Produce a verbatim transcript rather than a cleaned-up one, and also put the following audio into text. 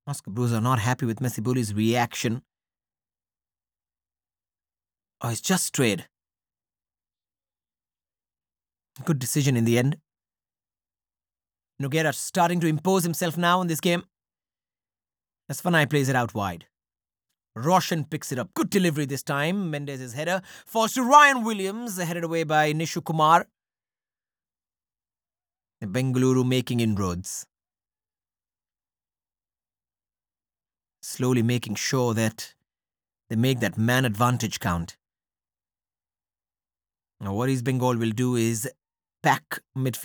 Oscar Bruce are not happy with Messi Bully's reaction. Oh, it's just strayed. Good decision in the end. Nogueira starting to impose himself now in this game. As Fanai plays it out wide. Roshan picks it up. Good delivery this time. Mendez's header falls to Ryan Williams, headed away by Nishu Kumar. The Bengaluru making inroads. Slowly making sure that they make that man advantage count. Now what East Bengal will do is pack midfield